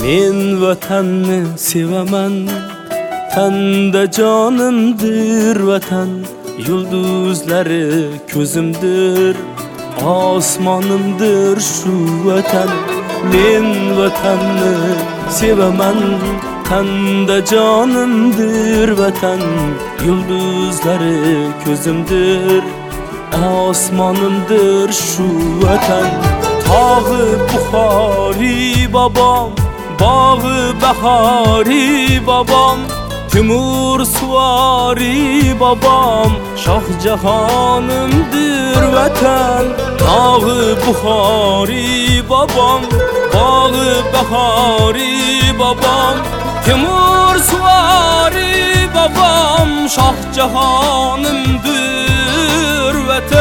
Men vatanni sevaman, tanda jonimdir vatan. Yulduzlari ko'zimdir, osmonimdir shu vatan. Men vatanni sevaman, tanda jonimdir vatan. Yulduzlari ko'zimdir, osmonimdir shu vatan. Tog'i Buxoriy bobom, bog'i bahoriy bobom, Timur Suvoriy bobom, Shoh jahonimdir vatan. Tog'i Buxoriy bobom, bog'i bahoriy bobom, Timur Suvoriy bobom, Shoh jahonimdir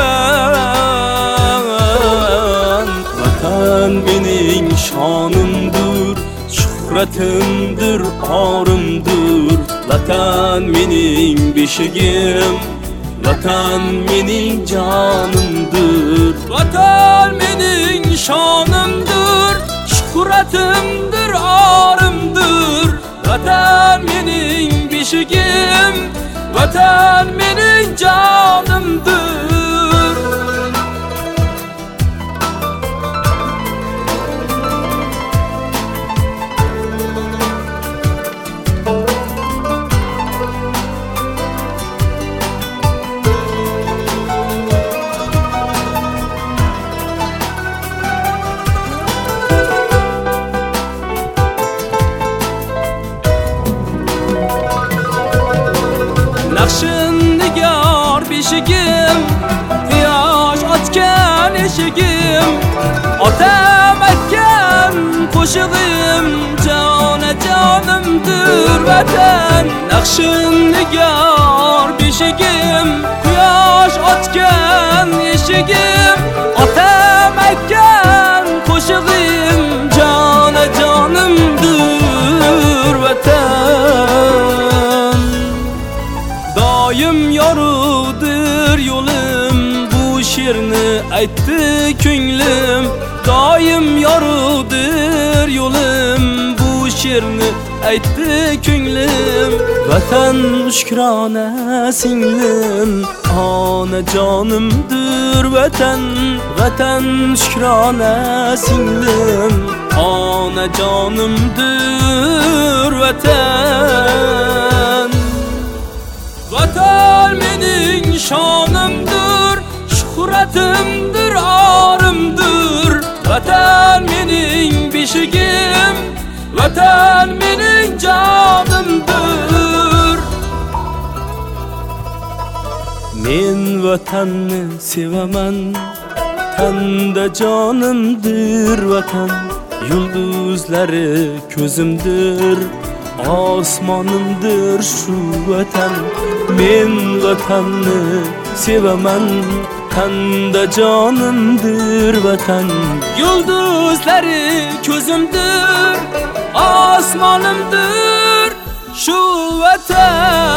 vatan. Vatan mening shonimdir, shuhratimdir, orimdir. Vatan mening beshigim, vatan mening jonimdir. Vatan mening shonimdir, shuhratimdir, orimdir. Vatan mening beshigim, vatan mening jonimdir. Naqshin nigar beshigim, quyosh ochgan eshigim, otam aytgan qo'shig'im, jonimdir vatan. Naqshin nigar beshigim, quyosh ochgan eshigim, otam aytgan qo'shig'im, jonimdir vatan. Doim yorug'dir yo'lim, bu she'rni aytdi ko'nglim. Doim yorug'dir yo'lim, bu she'rni aytdi ko'nglim. Vatan shukrona singlim, ona jonimdir vatan. Vatan shukrona singlim, ona jonimdir vatan. Vatan mening shonimdir, shuhratimdir, orimdir. Vatan mening beshigim, vatan mening jonimdir. Men vatanni sevaman, tanda jonimdir vatan. Yulduzlari ko'zimdir, osmonimdir shu vatan. Men vatanni sevaman, tanda jonimdir vatan. Yulduzlari ko'zimdir, osmonimdir shu vatan.